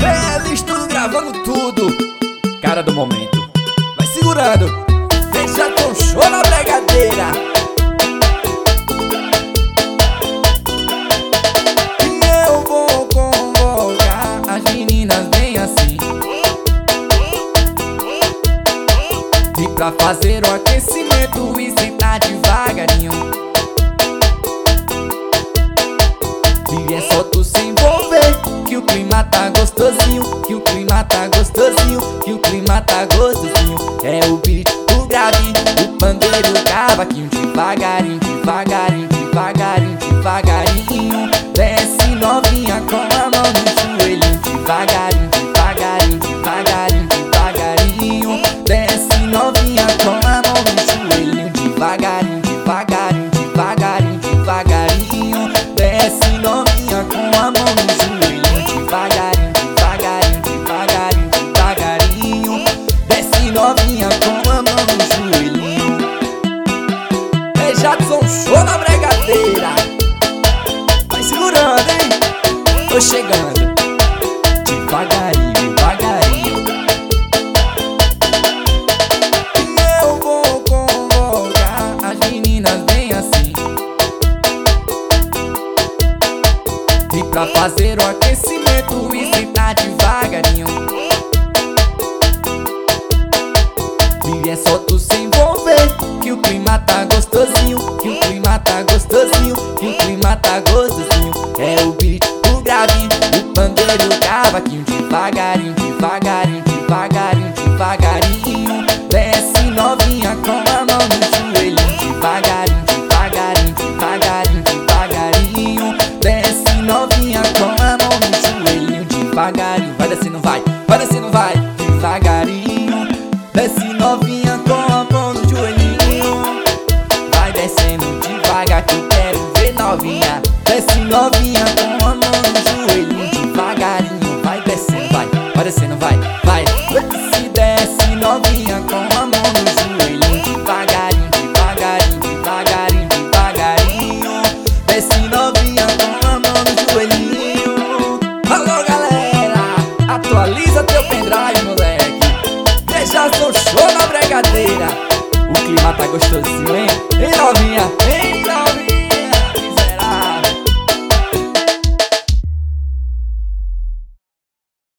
Estou gravando tudo. Cara do momento. Vai segurando. Deixa com show na bregadeira. E eu vou convocar as meninas bem assim. E pra fazer o aquecimento e sentar devagarinho. E é só tu se envolver, que o clima tá gostosinho, que o clima tá gostosinho, que o clima tá gostosinho. É o beat, o grave, o pandeiro, o cavaquinho. Devagarinho, devagarinho, devagarinho, devagarinho. Desce novinha com a mão no joelhinho. Devagarinho, devagarinho, devagarinho, devagarinho. Desce novinha com a mão no joelhinho. Devagarinho, devagarinho, devagarinho, devagarinho. Desce novinha com a mão no joelhinho. Devagarinho, devagarinho, devagarinho, devagarinho. Desce novinha com a mão no joelhinho. É Jadson, show na bregadeira. Vai segurando, hein? Tô chegando. Devagarinho, devagarinho. E eu vou convocar as meninas bem assim. E pra fazer o aquecimento e sentar devagarinho. E é só tu se envolver, que o clima tá gostosinho, que o clima tá gostosinho, que o clima tá gostosinho. É o beat, o grave, o pandeiro, o cavaquinho. Devagarinho, devagarinho, devagarinho, devagarinho. Desce novinha com a mão no joelhinho. Devagarinho, devagarinho, devagarinho, devagarinho. Desce novinha com a mão no joelhinho. Devagarinho, vai descendo, vai, vai descendo, vai. Devagarinho, desce novinha com a mão no joelhinho. Vai descendo devagar que eu quero ver novinha. Desce novinha com a mão no joelhinho. Devagarinho, vai descendo, vai, vai descendo, vai, vai. Se desce novinha com a mão no joelhinho. Devagarinho, devagarinho, devagarinho, devagarinho. Desce novinha com a mão no joelhinho. Alô galera, atualiza teu pendrive, moleque. Deixa seu show na bregadeira. O clima tá gostosinho, hein? Hein novinha, hein novinha.